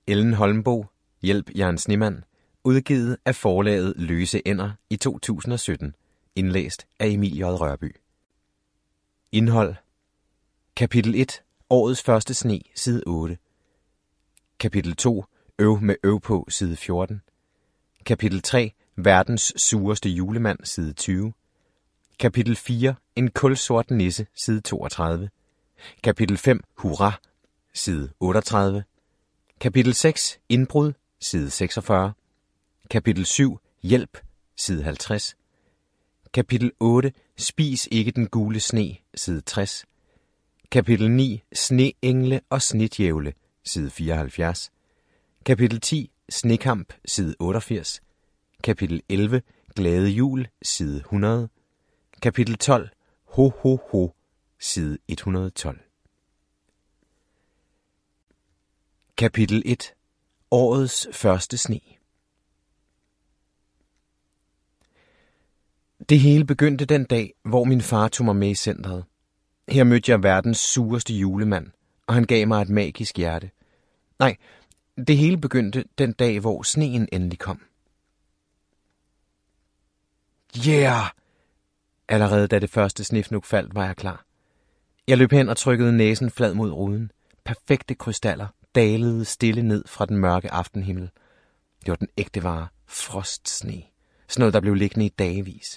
Ellen Holmboe, Hjælp, jeg er en snemand. Udgivet af forlaget Løse Ender i 2017. Indlæst af Emil J. Rørbye. Indhold: Kapitel 1. Årets første sne, side 8. Kapitel 2. Øv med øv på, side 14. Kapitel 3. Verdens sureste julemand, side 20. Kapitel 4. En kulsort nisse, side 32. Kapitel 5. Hurra, side 38. Kapitel 6. Indbrud, side 46. Kapitel 7. Hjælp, side 50. Kapitel 8. Spis ikke den gule sne, side 60. Kapitel 9. Sneengle og snedjævle, side 74. Kapitel 10. Snekamp, side 88. Kapitel 11. Glade jul, side 100. Kapitel 12. Ho ho ho, side 112. Kapitel 1. Årets første sne. Det hele begyndte den dag, hvor min far tog mig med i centret. Her mødte jeg verdens sureste julemand, og han gav mig et magisk hjerte. Nej, det hele begyndte den dag, hvor sneen endelig kom. Yeah! Allerede da det første snefnug faldt, var jeg klar. Jeg løb hen og trykkede næsen flad mod ruden. Perfekte krystaller dalede stille ned fra den mørke aftenhimmel. Det var den ægte vare, frostsne. Sådan noget, der blev liggende i dagevis.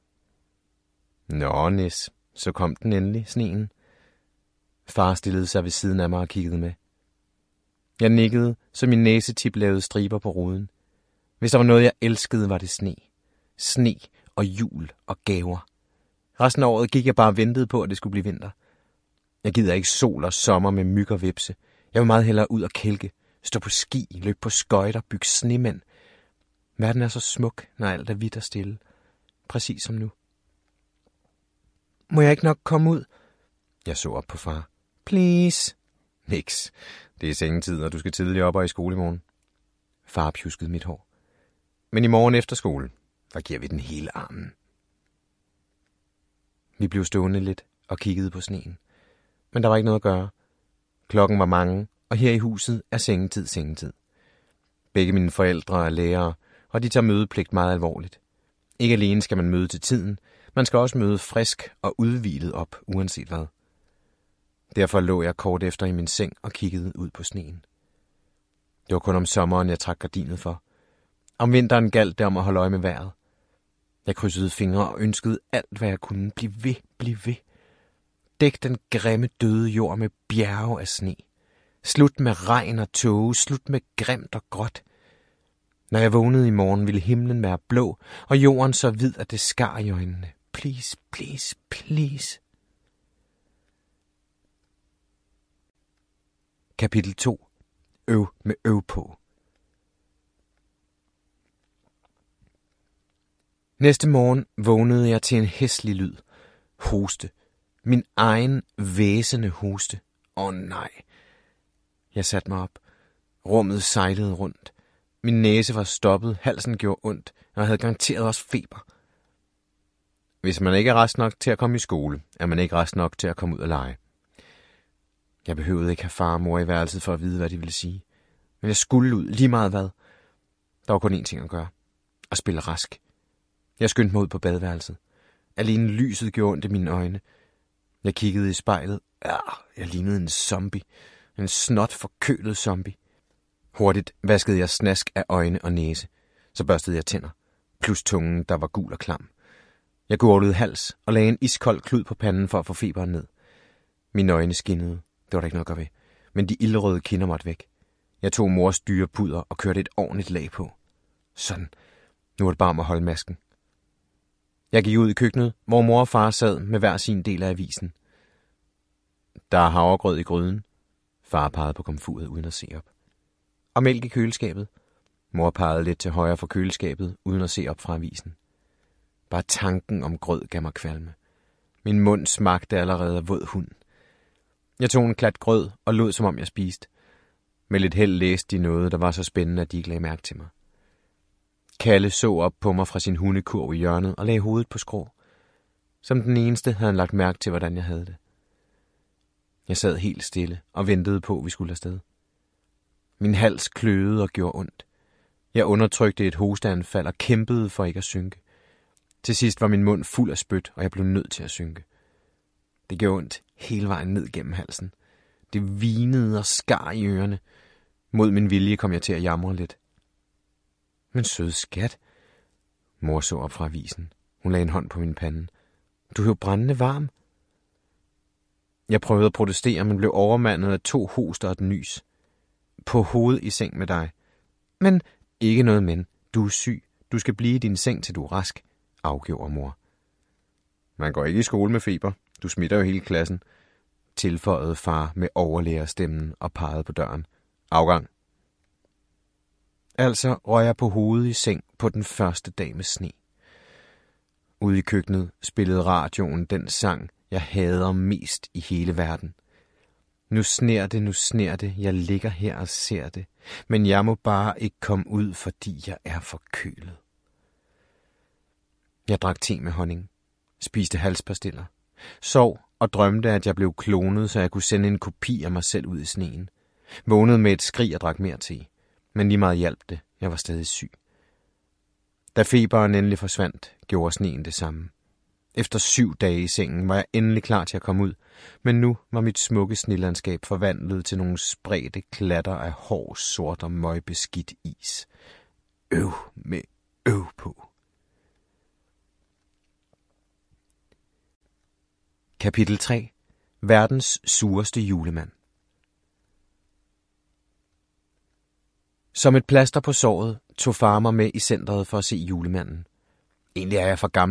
Nå, Nis, så kom den endelig, sneen. Far stillede sig ved siden af mig og kiggede med. Jeg nikkede, så min næsetip lavede striber på ruden. Hvis der var noget, jeg elskede, var det sne. Sne og jul og gaver. Resten af året gik jeg bare og ventede på, at det skulle blive vinter. Jeg gider ikke sol og sommer med myg og vepse. Jeg vil meget hellere ud og kælke, stå på ski, løbe på skøjter, bygge snemænd. Verden er så smuk, når alt er hvidt og stille. Præcis som nu. Må jeg ikke nok komme ud? Jeg så op på far. Please. Niks. Det er sengetid, og du skal tidligt op og i skole i morgen. Far pjuskede mit hår. Men i morgen efter skole, der giver vi den hele armen. Vi blev stående lidt og kiggede på sneen. Men der var ikke noget at gøre. Klokken var mange, og her i huset er sengetid. Begge mine forældre er lærere, og de tager mødepligt meget alvorligt. Ikke alene skal man møde til tiden, man skal også møde frisk og udhvilet op, uanset hvad. Derfor lå jeg kort efter i min seng og kiggede ud på sneen. Det var kun om sommeren, jeg trak gardinet for. Om vinteren galt det om at holde øje med vejret. Jeg krydsede fingre og ønskede alt, hvad jeg kunne. Bliv ved. Dæk den grimme døde jord med bjerge af sne. Slut med regn og tåge, slut med grimt og gråt. Når jeg vågnede i morgen, ville himlen være blå, og jorden så hvid, at det skar i øjnene. Please. Kapitel 2. Øv med øv på. Næste morgen vågnede jeg til en hæslig lyd. Hoste. Min egen væsende hoste. Nej. Jeg satte mig op. Rummet sejlede rundt. Min næse var stoppet, halsen gjorde ondt, og jeg havde garanteret også feber. Hvis man ikke er rask nok til at komme i skole, er man ikke rask nok til at komme ud og lege. Jeg behøvede ikke have far og mor i værelset for at vide, hvad de ville sige. Men jeg skulle ud, lige meget hvad. Der var kun én ting at gøre. At spille rask. Jeg skyndte mig ud på badeværelset. Alene lyset gjorde ondt i mine øjne. Jeg kiggede i spejlet. Jeg lignede en zombie. En snot forkølet zombie. Hurtigt vaskede jeg snask af øjne og næse. Så børstede jeg tænder. Plus tungen, der var gul og klam. Jeg gurglede hals og lagde en iskold klud på panden for at få feberen ned. Mine øjne skinnede. Det var der ikke noget at gøre ved. Men de ildrøde kinder måtte væk. Jeg tog mors dyre puder og kørte et ordentligt lag på. Sådan. Nu var det bare om at holde masken. Jeg gik ud i køkkenet, hvor mor og far sad med hver sin del af avisen. Der er havregrød i gryden. Far pegede på komfuret uden at se op. Og mælk i køleskabet. Mor pegede lidt til højre for køleskabet uden at se op fra avisen. Bare tanken om grød gav mig kvalme. Min mund smagte allerede af våd hund. Jeg tog en klat grød og lod som om jeg spiste. Med lidt held læste de noget, der var så spændende, at de ikke lagde mærke til mig. Kalle så op på mig fra sin hundekurv i hjørnet og lagde hovedet på skrå. Som den eneste havde han lagt mærke til, hvordan jeg havde det. Jeg sad helt stille og ventede på, at vi skulle afsted. Min hals kløede og gjorde ondt. Jeg undertrykte et hosteanfald og kæmpede for ikke at synke. Til sidst var min mund fuld af spyt, og jeg blev nødt til at synke. Det gjorde ondt hele vejen ned gennem halsen. Det hvinede og skar i ørerne. Mod min vilje kom jeg til at jamre lidt. Men søde skat. Mor så op fra avisen. Hun lagde en hånd på min pande. Du er jo brændende varm. Jeg prøvede at protestere, men blev overmandet af 2 hoster og et nys. På hovedet i seng med dig. Men ikke noget men. Du er syg. Du skal blive i din seng, til du er rask, afgjorde mor. Man går ikke i skole med feber. Du smitter jo hele klassen, tilføjede far med overlærerstemmen og pegede på døren. Afgang. Altså røg jeg på hovedet i seng på den første dag med sne. Ude i køkkenet spillede radioen den sang, jeg hader mest i hele verden. Nu sner det, jeg ligger her og ser det, men jeg må bare ikke komme ud, fordi jeg er forkølet. Jeg drak te med honning, spiste halspastiller, sov og drømte, at jeg blev klonet, så jeg kunne sende en kopi af mig selv ud i sneen. Vågnede med et skrig og drak mere te, men lige meget hjalp det, jeg var stadig syg. Da feberen endelig forsvandt, gjorde sneen det samme. Efter 7 dage i sengen var jeg endelig klar til at komme ud, men nu var mit smukke snelandskab forvandlet til nogle spredte klatter af hård, sort og møgbeskidt is. Med øv på. Kapitel 3. Verdens sureste julemand. Som et plaster på såret tog far mig med i centret for at se julemanden. Egentlig er jeg for gammel